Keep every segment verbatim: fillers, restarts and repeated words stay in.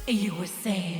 You were saying.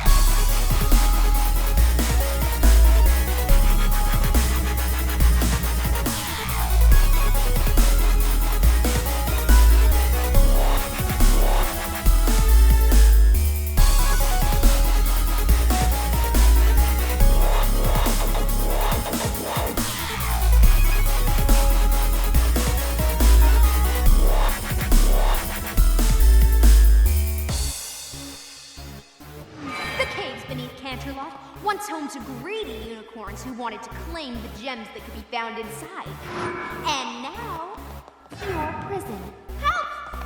Canterlot, once home to greedy unicorns who wanted to claim the gems that could be found inside. And now, your prison. Help!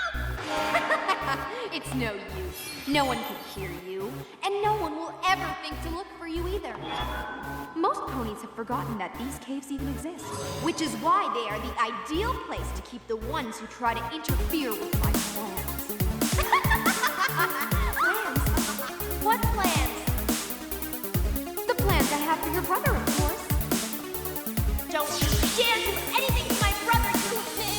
Help! It's no use. No one can hear you, and no one will ever think to look for you either. Most ponies have forgotten that these caves even exist, which is why they are the ideal place to keep the ones who try to interfere with my plans. Plans? What plans? I have for your brother, of course. Don't you dare do anything to my brother, you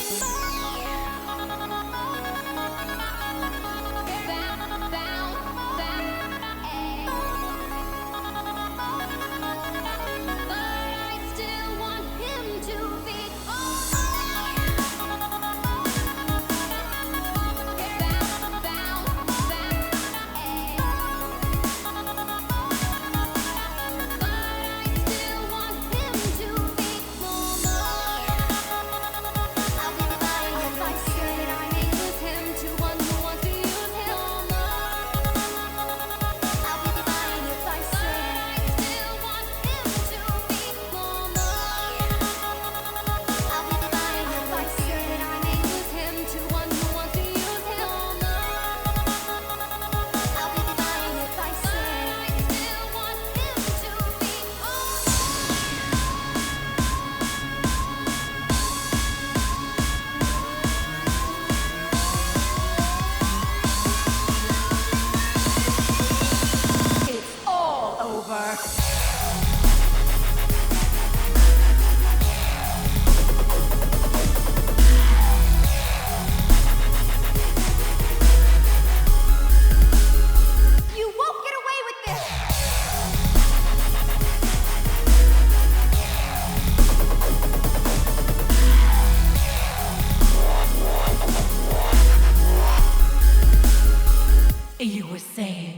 You were saying.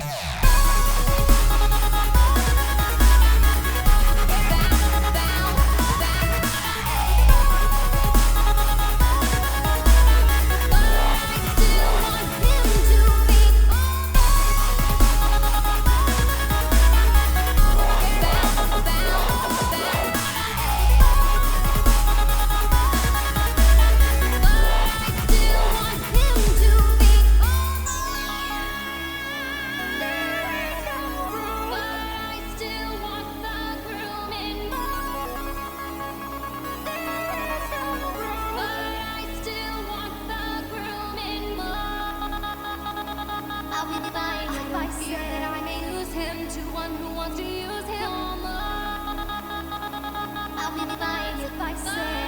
I'll be fine if I say